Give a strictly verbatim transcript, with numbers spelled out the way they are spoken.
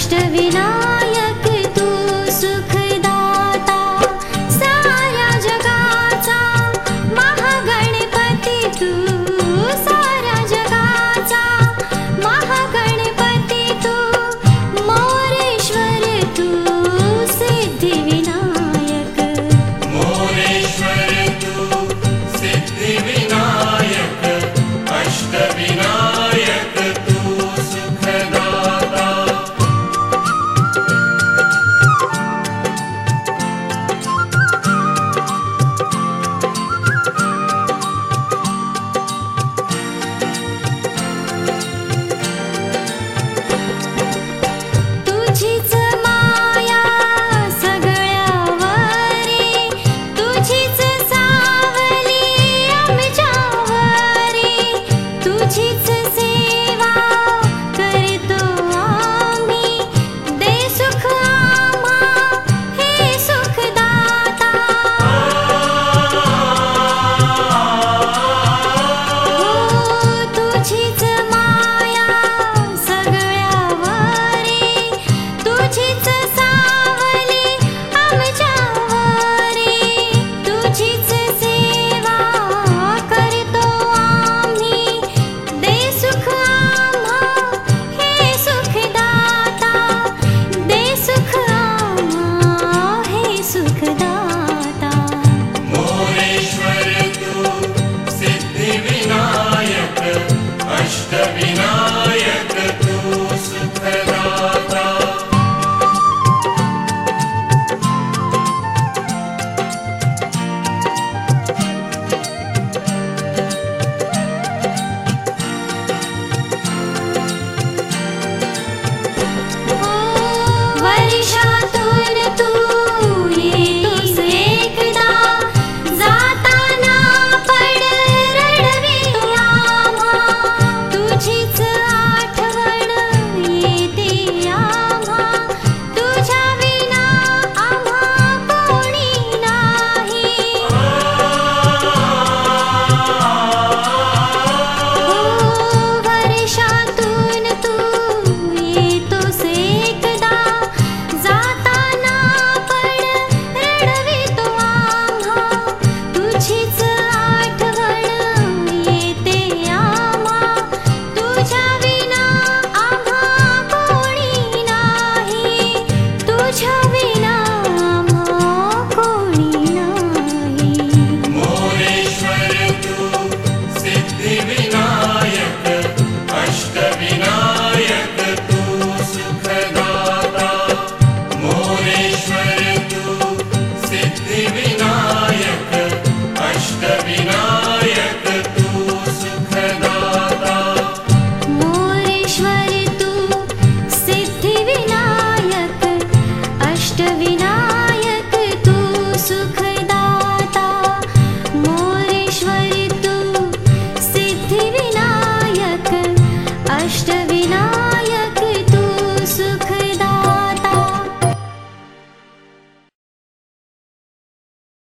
अष्टविनायक तू सुखदाता साऱ्या जगाचा महागणपती तू साऱ्या जगाचा महागणपती तू मोरेश्वर तू सिद्धिविनायक मोरेश्वर तू सिद्धिविनायक अष्टविनायक तू सुखदाता तुझीच माया सगळ्यावरी तुझीच सावली आमच्यावरी तुझीच सेवा करतो आम्ही दे सुख आम्हा हे सुखदाता हो तुझीच माया सगळ्यावरी तुझीच सावली आमच्यावरी तुझीच सेवा करतो आम्ही दे सुख आम्हा हे सुखदाता दे सुख आम्हा हे सुखदाता मोरेश्वर तू सिद्धिविनायक अष्टविनायक तू सुखदाता वर्षातून तू येतोस एकदा जाताना पड रडवी आम्हा तुझीच आठवण येते आम्हा तुझ्या विना आम्हा कोणी नाही हो वर्षातून तू येतोस एकदा जाताना पड रडवितो आम्हा तुझीच आठवण येते आम्हा तुझ्या विना आम्हा कोणी नाही तुझ्या विना आम्हा कोणी नाही मोरेश्वर तू सिद्धिविनायक अष्टविनायक तू सुखदाता मोरेश्वर तू सिद्धिविनायक अष्टविनायक तू सुखदाता मोरेश्वर तू सिद्धिविनायक अष्टविनायक तू सुखदाता मोरेश्वर तू सिद्धिविनायक अष्टविनायक